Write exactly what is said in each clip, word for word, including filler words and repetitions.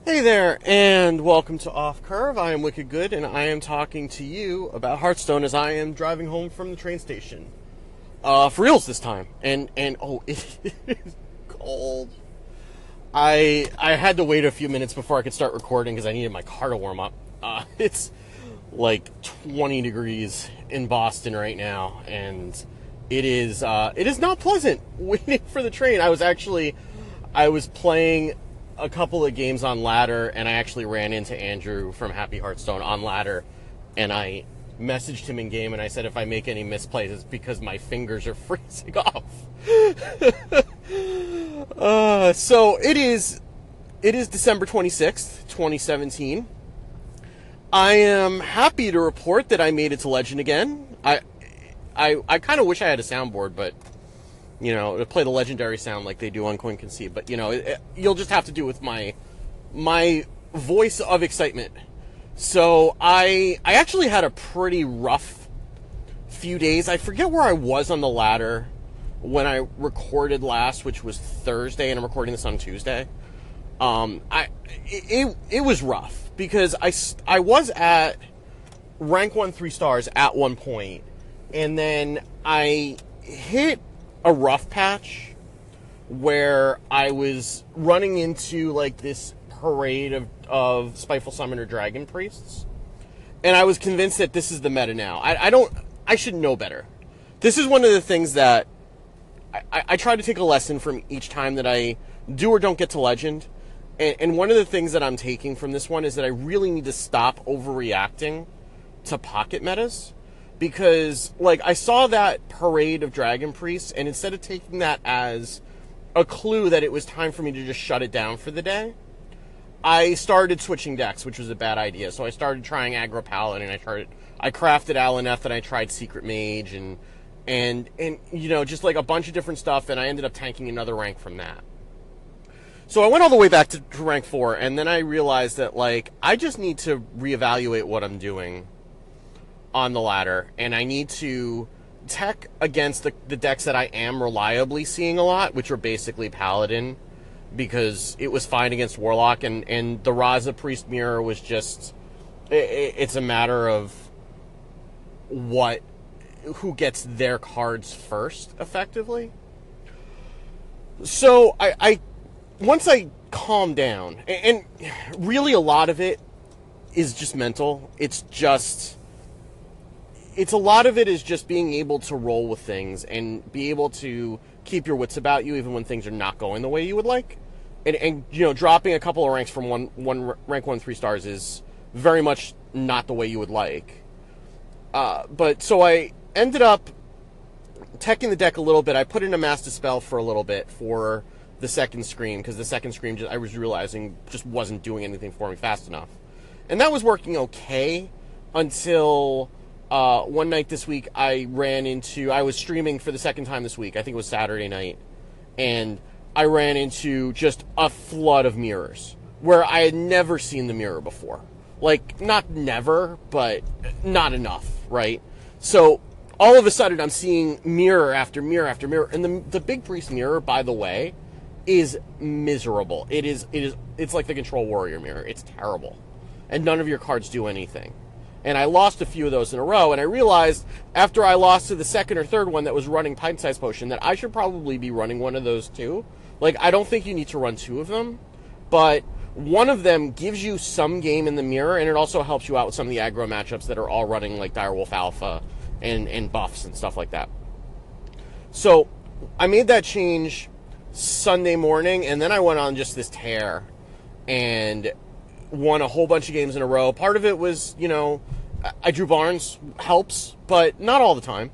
Hey there, and welcome to Off Curve. I am Wicked Good, and I am talking to you about Hearthstone as I am driving home from the train station. Uh, for reals this time. And, and oh, it is cold. I I had to wait a few minutes before I could start recording because I needed my car to warm up. Uh, it's like twenty degrees in Boston right now, and it is, uh, it is not pleasant waiting for the train. I was actually, I was playing a couple of games on ladder, and I actually ran into Andrew from Happy Hearthstone on ladder, and I messaged him in game, and I said if I make any misplays, it's because my fingers are freezing off. uh, so it is, it is December twenty-sixth, twenty seventeen. I am happy to report that I made it to Legend again. I, I, I kind of wish I had a soundboard, but you know, to play the legendary sound like they do on Coin Conceive. But, you know, it, it, you'll just have to do with my my voice of excitement. So I I actually had a pretty rough few days. I forget where I was on the ladder when I recorded last, which was Thursday, and I'm recording this on Tuesday. Um, I it, it, it was rough because I, I was at rank one three stars at one point, and then I hit a rough patch where I was running into like this parade of, of Spiteful Summoner Dragon Priests, and I was convinced that this is the meta now. I, I don't, I should know better. This is one of the things that I, I, I try to take a lesson from each time that I do or don't get to Legend, and, and one of the things that I'm taking from this one is that I really need to stop overreacting to pocket metas. Because, like, I saw that parade of Dragon Priests, and instead of taking that as a clue that it was time for me to just shut it down for the day, I started switching decks, which was a bad idea. So I started trying Aggro Paladin, I tried, I crafted Alaneth, and I tried Secret Mage, and, and, and, you know, just, like, a bunch of different stuff, and I ended up tanking another rank from that. So I went all the way back to, to rank four, and then I realized that, like, I just need to reevaluate what I'm doing on the ladder, and I need to tech against the, the decks that I am reliably seeing a lot, which are basically Paladin, because it was fine against Warlock, and, and the Raza Priest Mirror was just, it, it's a matter of what, who gets their cards first, effectively. So, I, I once I calm down, and, and really a lot of it is just mental, it's just, It's a lot of it is just being able to roll with things and be able to keep your wits about you even when things are not going the way you would like. And, and you know, dropping a couple of ranks from one, one rank one three stars is very much not the way you would like. Uh, but so I ended up teching the deck a little bit. I put in a Mass Dispel for a little bit for the second scream because the second scream just, I was realizing just wasn't doing anything for me fast enough. And that was working okay until Uh, one night this week, I ran into, I was streaming for the second time this week, I think it was Saturday night, and I ran into just a flood of mirrors, where I had never seen the mirror before. Like, not never, but not enough, right? So, all of a sudden, I'm seeing mirror after mirror after mirror, and the, the Big Priest mirror, by the way, is miserable. It is, it is, it's like the Control Warrior mirror. It's terrible. And none of your cards do anything. And I lost a few of those in a row, and I realized after I lost to the second or third one that was running Pint-Sized Potion that I should probably be running one of those too. Like, I don't think you need to run two of them, but one of them gives you some game in the mirror, and it also helps you out with some of the aggro matchups that are all running, like Direwolf Alpha and, and buffs and stuff like that. So, I made that change Sunday morning, and then I went on just this tear, and won a whole bunch of games in a row. Part of it was, you know, I drew Barnes, helps, but not all the time.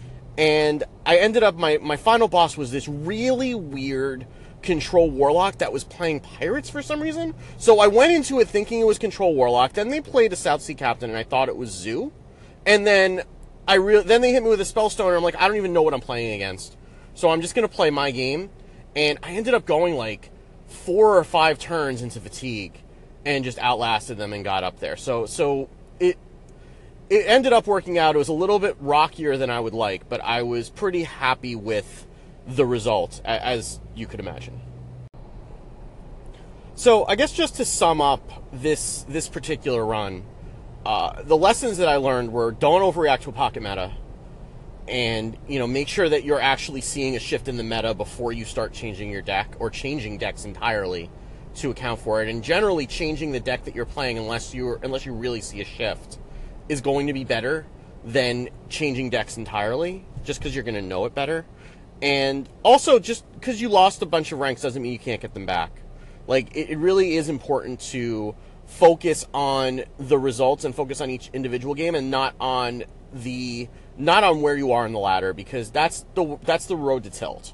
And I ended up, my, my final boss was this really weird Control Warlock that was playing Pirates for some reason. So I went into it thinking it was Control Warlock. Then they played a South Sea Captain, and I thought it was Zoo. And then I re- then they hit me with a Spellstone, and I'm like, I don't even know what I'm playing against. So I'm just going to play my game. And I ended up going like four or five turns into Fatigue and just outlasted them and got up there. So so it it ended up working out. It was a little bit rockier than I would like, but I was pretty happy with the result, as you could imagine. So I guess just to sum up this this particular run, uh, the lessons that I learned were don't overreact to a pocket meta, and you know make sure that you're actually seeing a shift in the meta before you start changing your deck or changing decks entirely to account for it. And generally, changing the deck that you're playing, unless you unless you really see a shift, is going to be better than changing decks entirely, just because you're going to know it better. And also, just because you lost a bunch of ranks doesn't mean you can't get them back. Like, it, it really is important to focus on the results and focus on each individual game and not on the not on where you are in the ladder, because that's the that's the road to tilt.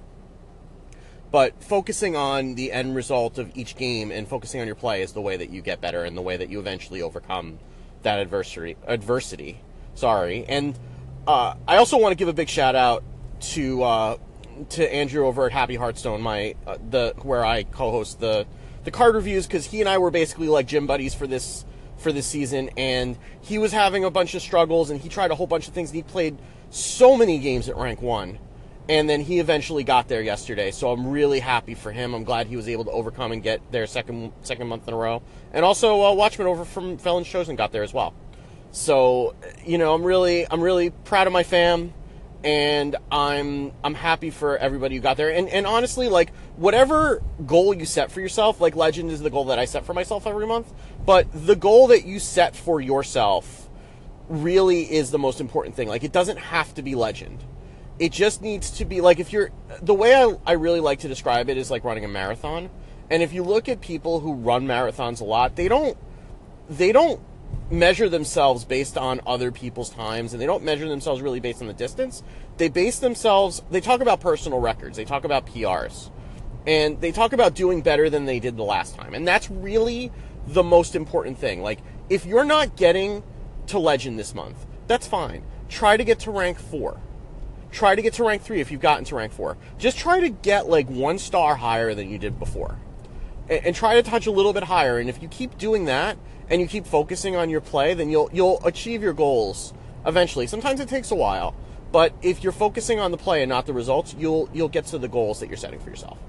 But focusing on the end result of each game and focusing on your play is the way that you get better and the way that you eventually overcome that adversity. Adversity, sorry. And uh, I also want to give a big shout out to uh, to Andrew over at Happy Hearthstone, my uh, the where I co-host the the card reviews, because he and I were basically like gym buddies for this for this season, and he was having a bunch of struggles, and he tried a whole bunch of things, and he played so many games at rank one. And then he eventually got there yesterday, so I'm really happy for him. I'm glad he was able to overcome and get there second second month in a row. And also, uh, Watchman over from Felon's Chosen got there as well. So, you know, I'm really I'm really proud of my fam, and I'm I'm happy for everybody who got there. And and honestly, like, whatever goal you set for yourself, like Legend is the goal that I set for myself every month, but the goal that you set for yourself really is the most important thing. Like, it doesn't have to be Legend. It just needs to be, like, if you're, the way I, I really like to describe it is like running a marathon. And if you look at people who run marathons a lot, they don't, they don't measure themselves based on other people's times, and they don't measure themselves really based on the distance. They base themselves, they talk about personal records, they talk about P Rs, and they talk about doing better than they did the last time. And that's really the most important thing. Like, if you're not getting to Legend this month, that's fine. Try to get to rank four. Try to get to rank three if you've gotten to rank four. Just try to get like one star higher than you did before. And, and try to touch a little bit higher. And if you keep doing that and you keep focusing on your play, then you'll you'll achieve your goals eventually. Sometimes it takes a while, but if you're focusing on the play and not the results, you'll you'll get to the goals that you're setting for yourself.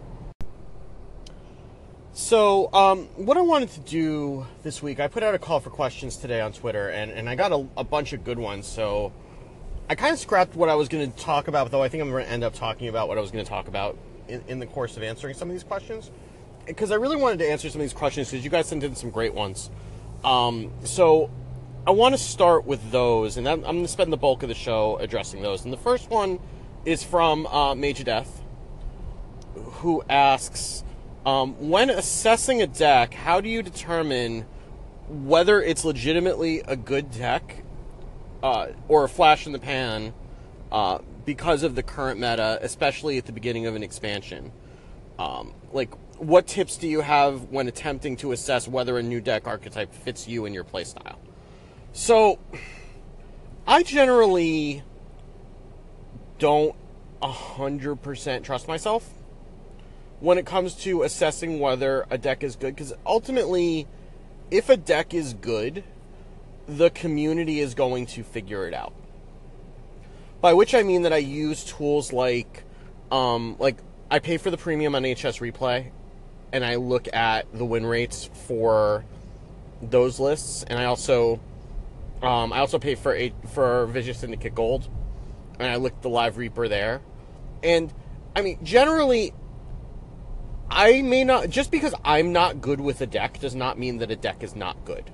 So, um, what I wanted to do this week, I put out a call for questions today on Twitter, and, and I got a, a bunch of good ones, so I kind of scrapped what I was going to talk about, though I think I'm going to end up talking about what I was going to talk about in, in the course of answering some of these questions. Because I really wanted to answer some of these questions, because you guys sent in some great ones. Um, so I want to start with those, and I'm, I'm going to spend the bulk of the show addressing those. And the first one is from uh, Major Death, who asks, um, when assessing a deck, how do you determine whether it's legitimately a good deck Uh, or a flash in the pan uh, because of the current meta, especially at the beginning of an expansion? Um, like, what tips do you have when attempting to assess whether a new deck archetype fits you and your playstyle? So, I generally don't one hundred percent trust myself when it comes to assessing whether a deck is good, because ultimately, if a deck is good, the community is going to figure it out. By which I mean that I use tools like, um, like I pay for the premium on H S Replay, and I look at the win rates for those lists, and I also, um, I also pay for a, for Vision Syndicate Gold, and I look at the Live Reaper there, and I mean generally, I may not, just because I'm not good with a deck does not mean that a deck is not good.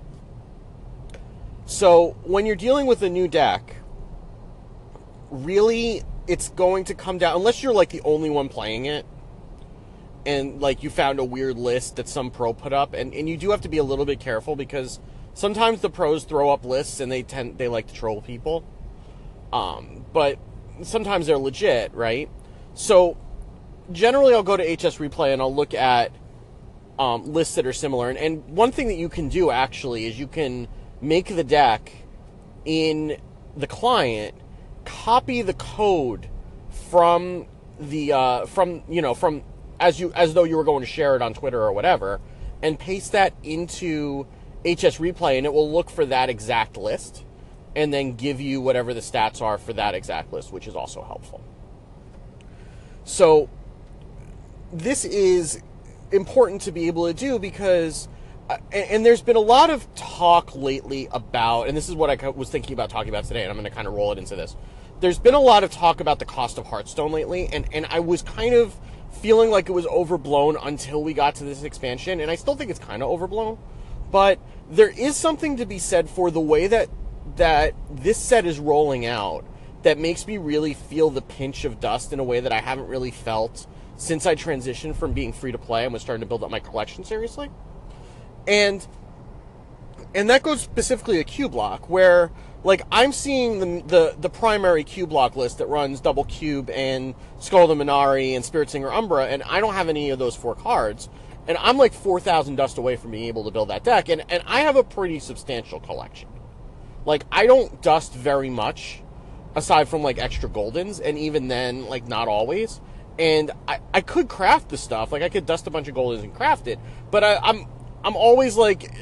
So, when you're dealing with a new deck, really, it's going to come down, unless you're, like, the only one playing it, and, like, you found a weird list that some pro put up, and, and you do have to be a little bit careful, because sometimes the pros throw up lists, and they tend, they like to troll people, um, but sometimes they're legit, right? So, generally, I'll go to H S Replay, and I'll look at um, lists that are similar, and, and one thing that you can do, actually, is you can make the deck in the client, copy the code from the uh, from you know from as you as though you were going to share it on Twitter or whatever, and paste that into H S Replay, and it will look for that exact list, and then give you whatever the stats are for that exact list, which is also helpful. So this is important to be able to do because, uh, and, and there's been a lot of talk lately about, and this is what I was thinking about talking about today, and I'm going to kind of roll it into this. There's been a lot of talk about the cost of Hearthstone lately, and, and I was kind of feeling like it was overblown until we got to this expansion, and I still think it's kind of overblown, but there is something to be said for the way that that this set is rolling out that makes me really feel the pinch of dust in a way that I haven't really felt since I transitioned from being free to play and was starting to build up my collection seriously. And and that goes specifically to Q Block, where like I'm seeing the the, the primary Q Block list that runs Double Cube and Skull of the Minari and Spirit Singer Umbra, and I don't have any of those four cards. And I'm like four thousand dust away from being able to build that deck, and, and I have a pretty substantial collection. Like, I don't dust very much, aside from, like, extra Goldens, and even then, like, not always. And I, I could craft the stuff. Like, I could dust a bunch of Goldens and craft it, but I, I'm I'm always like,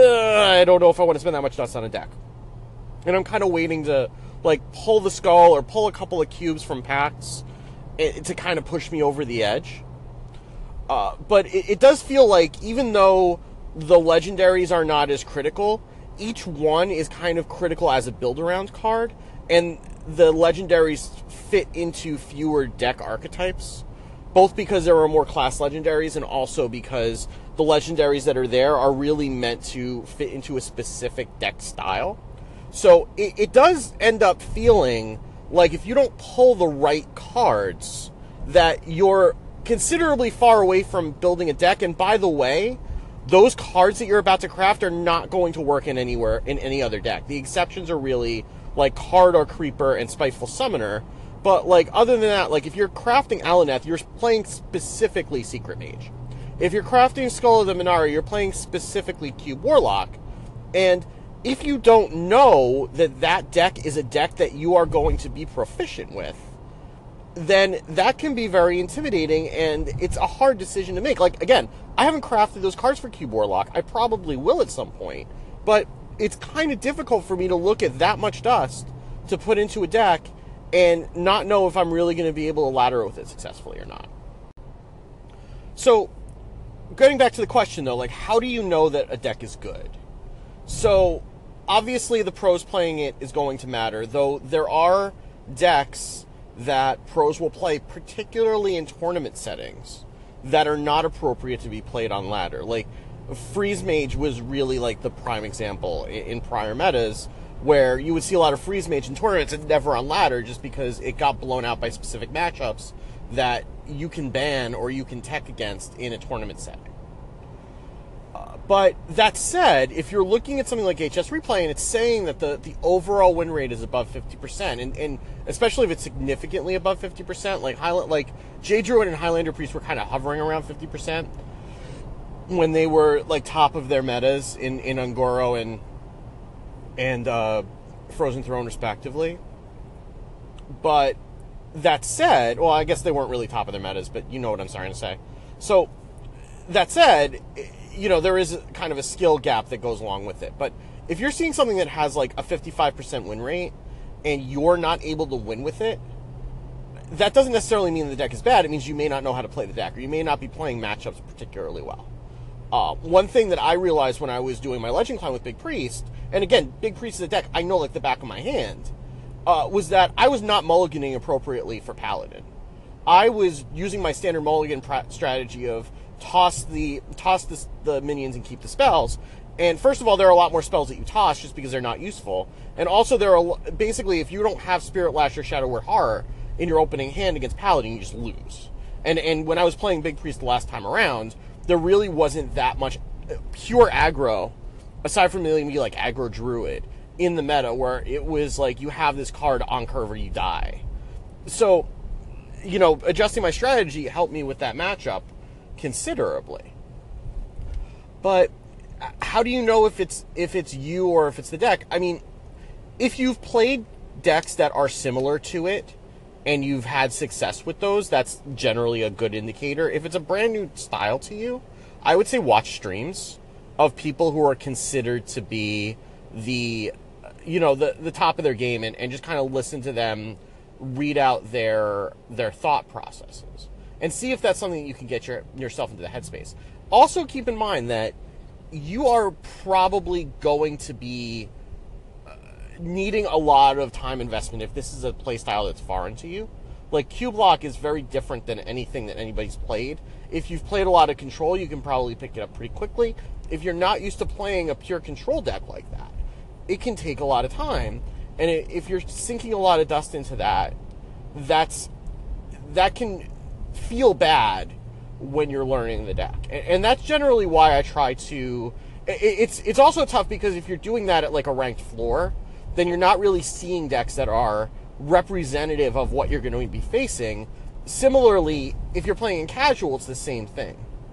I don't know if I want to spend that much dust on a deck. And I'm kind of waiting to, like, pull the Skull or pull a couple of cubes from packs to kind of push me over the edge. Uh, but it, it does feel like, even though the legendaries are not as critical, each one is kind of critical as a build-around card, and the legendaries fit into fewer deck archetypes, both because there are more class legendaries and also because the legendaries that are there are really meant to fit into a specific deck style. So it, it does end up feeling like if you don't pull the right cards, that you're considerably far away from building a deck. And by the way, those cards that you're about to craft are not going to work in anywhere in any other deck. The exceptions are really like Cardar Creeper and Spiteful Summoner. But like other than that, like if you're crafting Alaneth, you're playing specifically Secret Mage. If you're crafting Skull of the Minari, you're playing specifically Cube Warlock. And if you don't know that that deck is a deck that you are going to be proficient with, then that can be very intimidating, and it's a hard decision to make. Like, again, I haven't crafted those cards for Cube Warlock. I probably will at some point, but it's kind of difficult for me to look at that much dust to put into a deck and not know if I'm really going to be able to ladder with it successfully or not. So, getting back to the question, though, like, how do you know that a deck is good? So, obviously, the pros playing it is going to matter, though there are decks that pros will play, particularly in tournament settings, that are not appropriate to be played on ladder. Like, Freeze Mage was really, like, the prime example in, in prior metas, where you would see a lot of Freeze Mage in tournaments and never on ladder just because it got blown out by specific matchups that you can ban or you can tech against in a tournament setting. Uh, but that said, if you're looking at something like H S Replay and it's saying that the, the overall win rate is above fifty percent, and, and especially if it's significantly above fifty percent, like Highland, like Jade Druid and Highlander Priest were kind of hovering around fifty percent when they were like top of their metas in, in Un'Goro and and uh, Frozen Throne respectively. But that said, well, I guess they weren't really top of their metas, but you know what I'm starting to say. So that said, you know, there is kind of a skill gap that goes along with it. But if you're seeing something that has like a fifty-five percent win rate and you're not able to win with it, that doesn't necessarily mean the deck is bad. It means you may not know how to play the deck, or you may not be playing matchups particularly well. Uh, one thing that I realized when I was doing my Legend Climb with Big Priest, and again, Big Priest is a deck I know like the back of my hand, uh, was that I was not mulliganing appropriately for Paladin. I was using my standard mulligan strategy of toss the toss the, the minions and keep the spells. And first of all, there are a lot more spells that you toss just because they're not useful. And also, there are basically, if you don't have Spirit Lash or Shadow Word Horror in your opening hand against Paladin, you just lose. And and when I was playing Big Priest the last time around, there really wasn't that much pure aggro, aside from maybe like aggro Druid, in the meta where it was like you have this card on curve or you die. So, you know, adjusting my strategy helped me with that matchup considerably. But how do you know if it's if it's you or if it's the deck? I mean, if you've played decks that are similar to it and you've had success with those, that's generally a good indicator. If it's a brand new style to you, I would say watch streams of people who are considered to be the, you know, the, the top of their game, and, and just kind of listen to them read out their their thought processes. and see if that's something that you can get your, yourself into the headspace. Also, keep in mind that you are probably going to be uh, needing a lot of time investment if this is a play style that's foreign to you. Like, Cubelock is very different than anything that anybody's played. If you've played a lot of Control, you can probably pick it up pretty quickly. If you're not used to playing a pure Control deck like that, it can take a lot of time. And it, if you're sinking a lot of dust into that, that's that can feel bad when you're learning the deck. And, and that's generally why I try to... It, it's, it's also tough because if you're doing that at like a ranked floor, then you're not really seeing decks that are representative of what you're going to be facing. Similarly, if you're playing in casual, it's the same thing.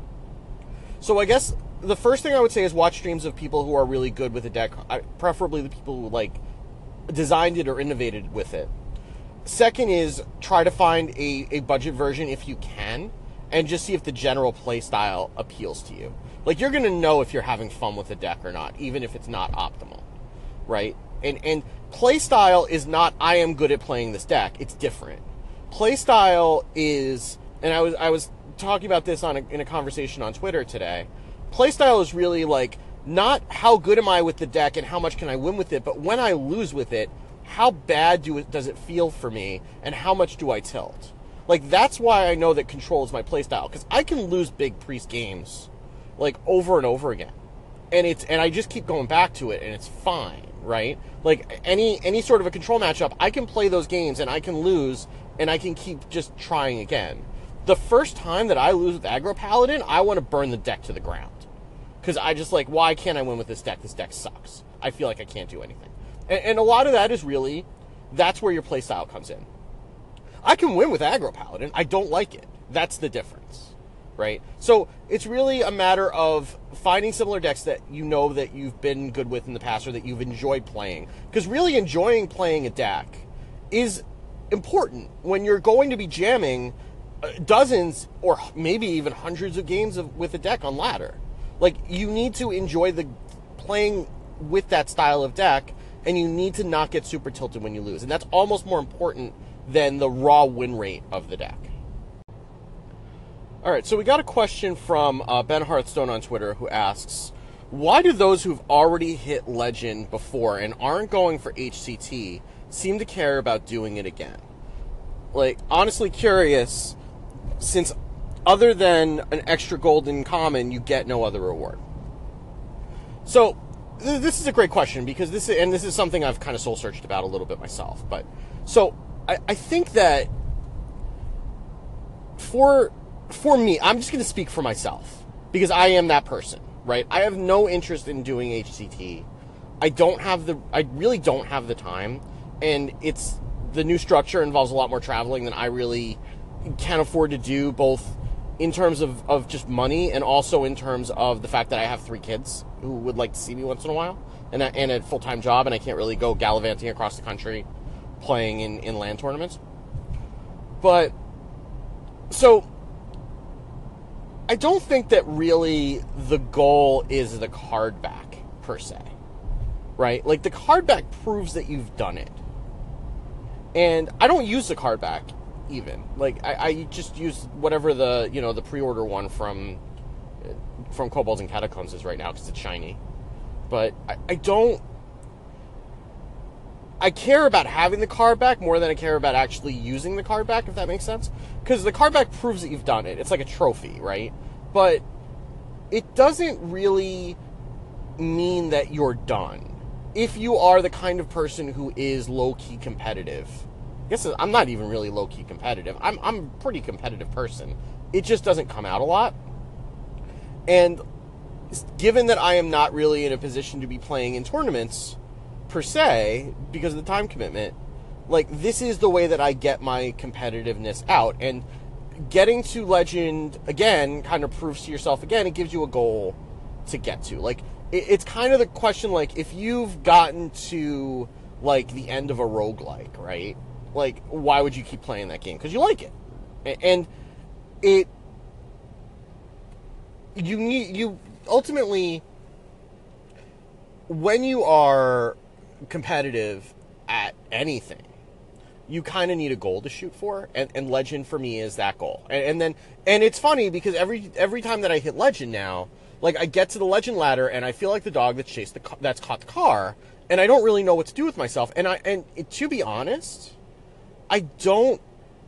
So I guess the first thing I would say is watch streams of people who are really good with the deck, preferably the people who like designed it or innovated with it. Second is try to find a, a budget version if you can, and just see if the general play style appeals to you. Like, you're going to know if you're having fun with the deck or not, even if it's not optimal, right? And and play style is not, I am good at playing this deck. It's different. Play style is, and I was I was talking about this on a, in a conversation on Twitter today. Play style is really like not how good am I with the deck and how much can I win with it, but when I lose with it, how bad do it, does it feel for me, and how much do I tilt? Like, that's why I know that Control is my playstyle, because I can lose big priest games, like, over and over again. And it's and I just keep going back to it, and it's fine, right? Like, any any sort of a Control matchup, I can play those games, and I can lose, and I can keep just trying again. The first time that I lose with Aggro Paladin, I want to burn the deck to the ground. Because I just, like, why can't I win with this deck? This deck sucks. I feel like I can't do anything. And, and a lot of that is really, that's where your playstyle comes in. I can win with Aggro Paladin. I don't like it. That's the difference, right? So it's really a matter of finding similar decks that you know that you've been good with in the past or that you've enjoyed playing. Because really enjoying playing a deck is important when you're going to be jamming dozens or maybe even hundreds of games of, with a deck on ladder. Like, you need to enjoy the playing with that style of deck, and you need to not get super tilted when you lose. And that's almost more important than the raw win rate of the deck. All right, so we got a question from uh, Ben Hearthstone on Twitter who asks, why do those who've already hit Legend before and aren't going for H C T seem to care about doing it again? Like, honestly curious, since other than an extra golden common, you get no other reward. So, th- this is a great question, because this is, and this is something I've kind of soul searched about a little bit myself. But, so, I, I think that for, for me, I'm just going to speak for myself, because I am that person, right? I have no interest in doing H C T. I don't have the, I really don't have the time, and it's, the new structure involves a lot more traveling than I really can afford to do, both in terms of, of just money and also in terms of the fact that I have three kids who would like to see me once in a while, and a, and a full-time job, and I can't really go gallivanting across the country playing in, in LAN tournaments. But, so, I don't think that really the goal is the card back, per se, right? Like, the card back proves that you've done it. And I don't use the card back, even. Like, I, I just use whatever the, you know, the pre-order one from from Kobolds and Catacombs is right now, because it's shiny. But I, I don't... I care about having the card back more than I care about actually using the card back, if that makes sense. Because the card back proves that you've done it. It's like a trophy, right? But it doesn't really mean that you're done. If you are the kind of person who is low-key competitive... I guess I'm not even really low-key competitive. I'm I'm a pretty competitive person. It just doesn't come out a lot. And given that I am not really in a position to be playing in tournaments, per se, because of the time commitment, like, this is the way that I get my competitiveness out. And getting to Legend, again, kind of proves to yourself, again, it gives you a goal to get to. Like, it, it's kind of the question, like, if you've gotten to, like, the end of a roguelike, right? Like, why would you keep playing that game? Because you like it. And it, you need, you, ultimately, when you are competitive at anything, you kind of need a goal to shoot for, and, and Legend for me is that goal. And, and then, and it's funny because every every time that I hit Legend now, like I get to the Legend ladder and I feel like the dog that chased the that's caught the car, and I don't really know what to do with myself. And I and it, to be honest, I don't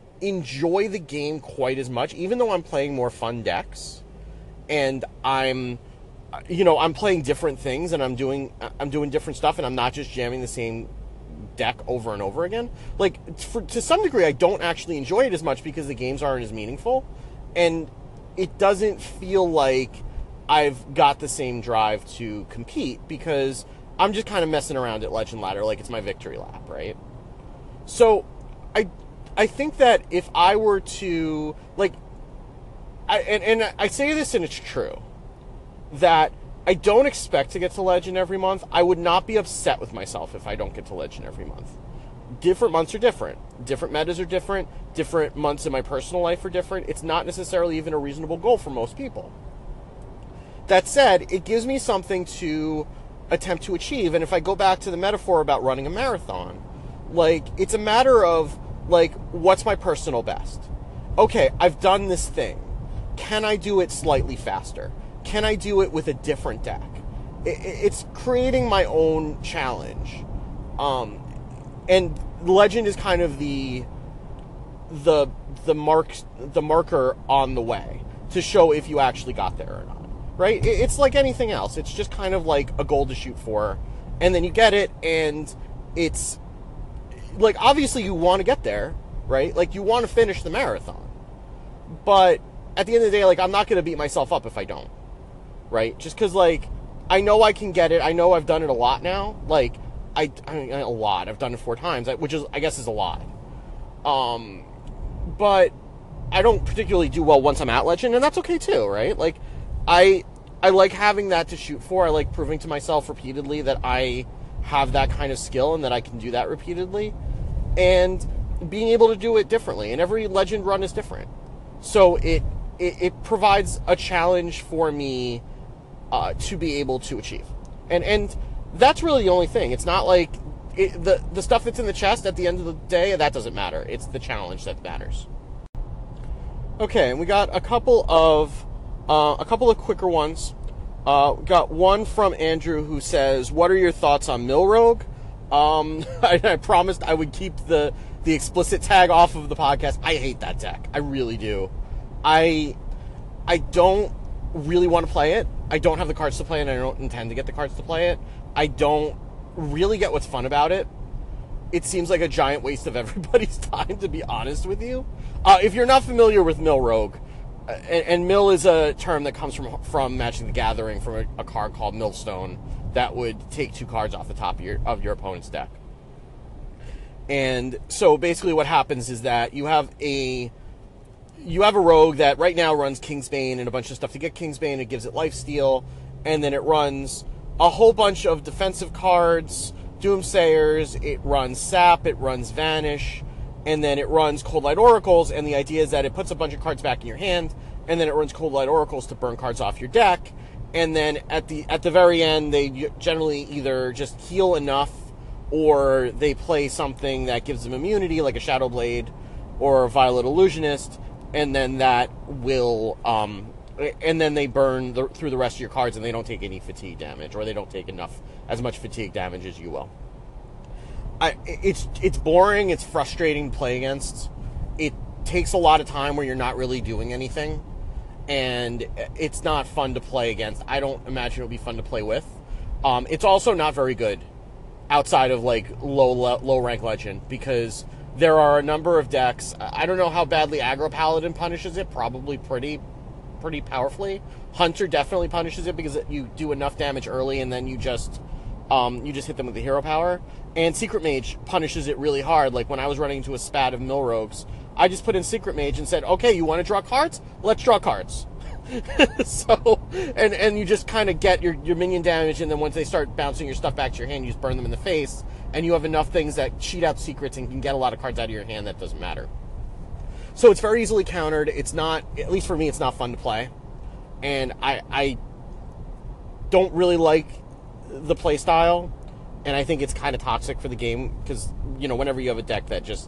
enjoy the game quite as much, even though I'm playing more fun decks, and I'm, you know, I'm playing different things, and I'm doing I'm doing different stuff, and I'm not just jamming the same deck over and over again. Like, for, to some degree, I don't actually enjoy it as much because the games aren't as meaningful, and it doesn't feel like I've got the same drive to compete because I'm just kind of messing around at Legend Ladder like it's my victory lap, right? So, I I think that if I were to, like, I and, and I say this and it's true, that I don't expect to get to Legend every month. I would not be upset with myself if I don't get to Legend every month. Different months are different. Different metas are different. Different months in my personal life are different. It's not necessarily even a reasonable goal for most people. That said, it gives me something to attempt to achieve. And if I go back to the metaphor about running a marathon, like, it's a matter of, like, what's my personal best? Okay, I've done this thing. Can I do it slightly faster? Can I do it with a different deck? It's creating my own challenge. Um, and Legend is kind of the the the mark the marker on the way to show if you actually got there or not. Right? It's like anything else. It's just kind of like a goal to shoot for, and then you get it, and it's like, obviously you want to get there, right? Like, you want to finish the marathon. But at the end of the day, like, I'm not going to beat myself up if I don't. Right? Just because, like, I know I can get it. I know I've done it a lot now. Like, I, I mean, a lot. I've done it four times, which is, I guess, is a lot. Um, but I don't particularly do well once I'm at Legend, and that's okay too, right? Like, I, I like having that to shoot for. I like proving to myself repeatedly that I have that kind of skill and that I can do that repeatedly, and being able to do it differently. And every Legend run is different, so it it, it provides a challenge for me. Uh, to be able to achieve. And and that's really the only thing. It's not like it, the, the stuff that's in the chest at the end of the day, that doesn't matter. It's the challenge that matters. Okay, and we got a couple of uh, a couple of quicker ones. Uh, we got one from Andrew who says, what are your thoughts on Milrogue? Um, I, I promised I would keep the, the explicit tag off of the podcast. I hate that deck. I really do. I I don't really want to play it. I don't have the cards to play it, and I don't intend to get the cards to play it. I don't really get what's fun about it. It seems like a giant waste of everybody's time, to be honest with you. Uh, if you're not familiar with Milrogue, uh, and, and Mill is a term that comes from from Magic the Gathering, from a, a card called Millstone that would take two cards off the top of your of your opponent's deck. And so basically what happens is that you have a You have a rogue that right now runs Kingsbane and a bunch of stuff to get Kingsbane. It gives it lifesteal, and then it runs a whole bunch of defensive cards, Doomsayers, it runs Sap, it runs Vanish, and then it runs Cold Light Oracles, and the idea is that it puts a bunch of cards back in your hand, and then it runs Cold Light Oracles to burn cards off your deck, and then at the at the very end, they generally either just heal enough, or they play something that gives them immunity, like a Shadow Blade or a Violet Illusionist, and then that will, um, and then they burn the, through the rest of your cards, and they don't take any fatigue damage, or they don't take enough, as much fatigue damage as you will. I, it's it's boring, it's frustrating to play against. It takes a lot of time where you're not really doing anything, and it's not fun to play against. I don't imagine it'll be fun to play with. Um, it's also not very good outside of, like, low low rank Legend, because there are a number of decks. I don't know how badly Aggro Paladin punishes it. Probably pretty, pretty powerfully. Hunter definitely punishes it because you do enough damage early, and then you just, um, you just hit them with the hero power. And Secret Mage punishes it really hard. Like when I was running into a spat of Milrogues, I just put in Secret Mage and said, "Okay, you want to draw cards? Let's draw cards." so, and and you just kind of get your your minion damage, and then once they start bouncing your stuff back to your hand, you just burn them in the face. And you have enough things that cheat out secrets and can get a lot of cards out of your hand that doesn't matter. So it's very easily countered. It's not, at least for me, it's not fun to play. And I, I don't really like the play style. And I think it's kind of toxic for the game because, you know, whenever you have a deck that just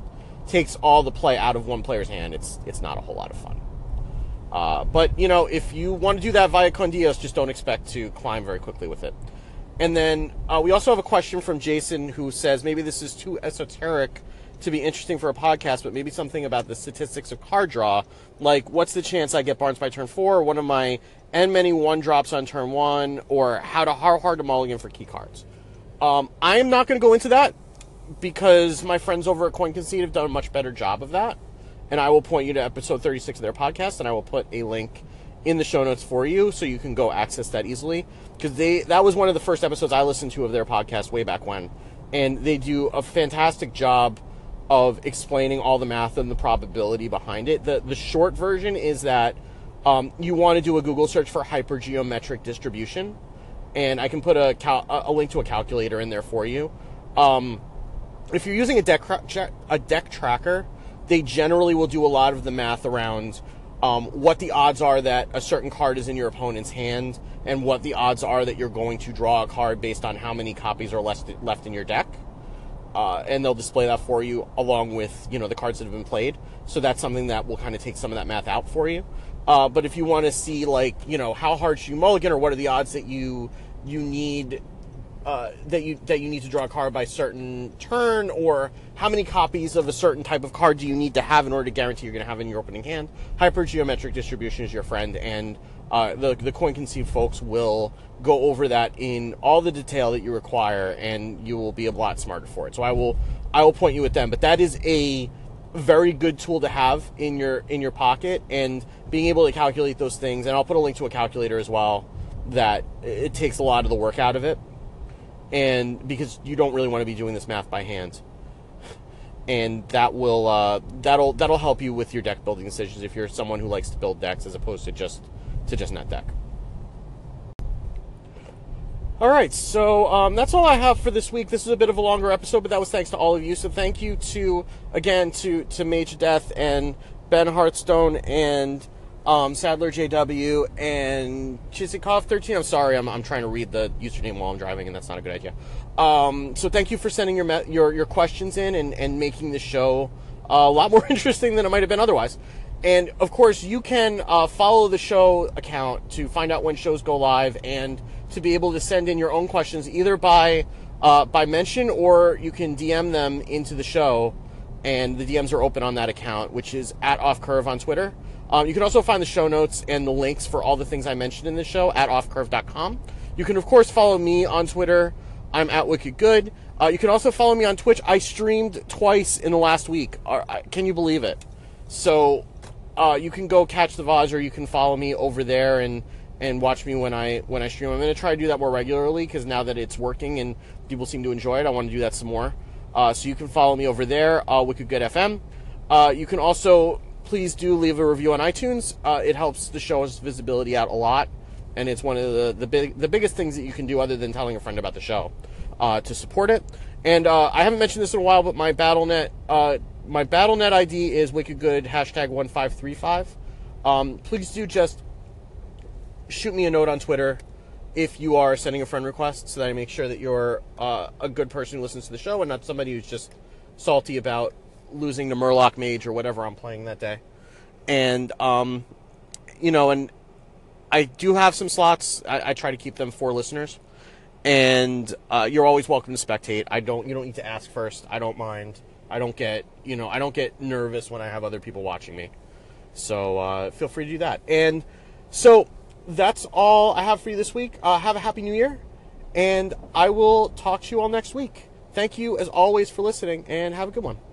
takes all the play out of one player's hand, it's it's not a whole lot of fun. Uh, but, you know, if you want to do that via Con Dios, just don't expect to climb very quickly with it. And then uh, we also have a question from Jason who says, maybe this is too esoteric to be interesting for a podcast, but maybe something about the statistics of card draw. Like, what's the chance I get Barnes by turn four, or one of my N many one drops on turn one, or how to how hard to mulligan for key cards. Um, I am not going to go into that because my friends over at Coin Conceit have done a much better job of that. And I will point you to episode thirty-six of their podcast, and I will put a link in the show notes for you so you can go access that easily. Because they that was one of the first episodes I listened to of their podcast way back when. And they do a fantastic job of explaining all the math and the probability behind it. The the short version is that um, you want to do a Google search for hypergeometric distribution. And I can put a, cal- a link to a calculator in there for you. Um, if you're using a deck, tra- a deck tracker, they generally will do a lot of the math around um, what the odds are that a certain card is in your opponent's hand and what the odds are that you're going to draw a card based on how many copies are left, left in your deck. Uh, and they'll display that for you along with, you know, the cards that have been played. So that's something that will kind of take some of that math out for you. Uh, but if you want to see, like, you know, how hard should you mulligan, or what are the odds that you you need Uh, that you that you need to draw a card by certain turn, or how many copies of a certain type of card do you need to have in order to guarantee you're going to have in your opening hand. Hypergeometric distribution is your friend, and uh, the the Coin Conceit folks will go over that in all the detail that you require, and you will be a lot smarter for it. So I will I will point you at them, but that is a very good tool to have in your in your pocket, and being able to calculate those things. And I'll put a link to a calculator as well. That it takes a lot of the work out of it. And because you don't really want to be doing this math by hand, and that will uh, that'll that'll help you with your deck building decisions if you're someone who likes to build decks as opposed to just to just net deck. All right, so um, that's all I have for this week. This is a bit of a longer episode, but that was thanks to all of you. So thank you to again to to Mage Death and Ben Hearthstone and Um, Sadler J W and Chisikov thirteen. I'm sorry, I'm I'm trying to read the username while I'm driving, and that's not a good idea. Um, so thank you for sending your me- your your questions in and, and making the show uh, a lot more interesting than it might have been otherwise. And of course, you can uh, follow the show account to find out when shows go live and to be able to send in your own questions either by uh, by mention, or you can D M them into the show, and the D Ms are open on that account, which is at OffCurve on Twitter. Um, you can also find the show notes and the links for all the things I mentioned in this show at off curve dot com. You can, of course, follow me on Twitter. I'm at Wicked Good. Uh, you can also follow me on Twitch. I streamed twice in the last week. Uh, can you believe it? So uh, you can go catch the V O D, or you can follow me over there and, and watch me when I when I stream. I'm going to try to do that more regularly because now that it's working and people seem to enjoy it, I want to do that some more. Uh, so you can follow me over there, uh, Wicked Good F M. Uh, you can also... Please do leave a review on iTunes. Uh, it helps the show's visibility out a lot, and it's one of the the, big, the biggest things that you can do other than telling a friend about the show uh, to support it. And uh, I haven't mentioned this in a while, but my BattleNet uh, my BattleNet I D is WickedGood hashtag one five three five. Um, please do just shoot me a note on Twitter if you are sending a friend request, so that I make sure that you're uh, a good person who listens to the show and not somebody who's just salty about losing to Murloc Mage or whatever I'm playing that day. And, um, you know, and I do have some slots. I, I try to keep them for listeners. And uh, you're always welcome to spectate. I don't, you don't need to ask first. I don't mind. I don't get, you know, I don't get nervous when I have other people watching me. So uh, feel free to do that. And so that's all I have for you this week. Uh, have a happy new year. And I will talk to you all next week. Thank you, as always, for listening, and have a good one.